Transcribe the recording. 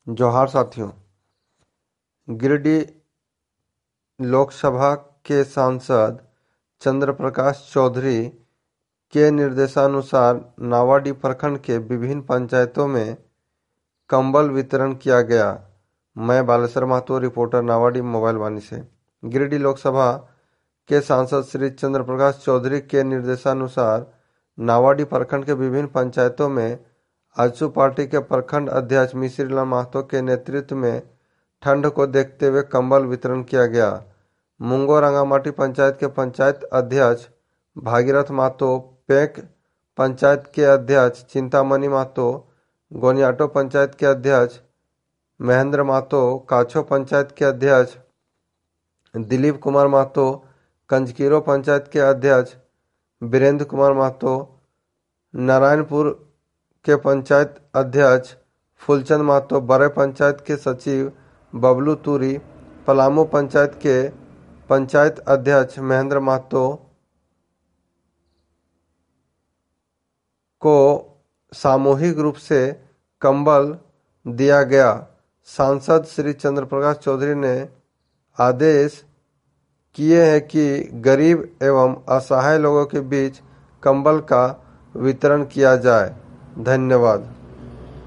जोहार साथियों। गिरिडीह लोकसभा के सांसद चंद्र प्रकाश चौधरी के निर्देशानुसार नावाडीह प्रखंड के विभिन्न पंचायतों में कंबल वितरण किया गया। मैं बालेश्वर महतो, रिपोर्टर नावाडीह मोबाइल वाणी से। गिरिडीह लोकसभा के सांसद श्री चंद्र प्रकाश चौधरी के निर्देशानुसार नावाडीह प्रखंड के विभिन्न पंचायतों में आजसू पार्टी के प्रखंड अध्यक्ष मिश्रीलाल महतो के नेतृत्व में ठंड को देखते हुए कंबल वितरण किया गया। मुंगो रंगामाटी पंचायत के पंचायत अध्यक्ष भागीरथ महतो, पेंक पंचायत के अध्यक्ष चिंतामणि महतो, गोनियाटो पंचायत के अध्यक्ष महेंद्र महतो, काछो पंचायत के अध्यक्ष दिलीप कुमार महतो, कंजकीरो पंचायत के अध्यक्ष वीरेंद्र कुमार महतो, नारायणपुर के पंचायत अध्यक्ष फूलचंद महतो, बड़े पंचायत के सचिव बबलू तुरी, पलामू पंचायत के पंचायत अध्यक्ष महेंद्र महतो को सामूहिक रूप से कंबल दिया गया। सांसद श्री चंद्र प्रकाश चौधरी ने आदेश किए हैं कि गरीब एवं असहाय लोगों के बीच कंबल का वितरण किया जाए। धन्यवाद।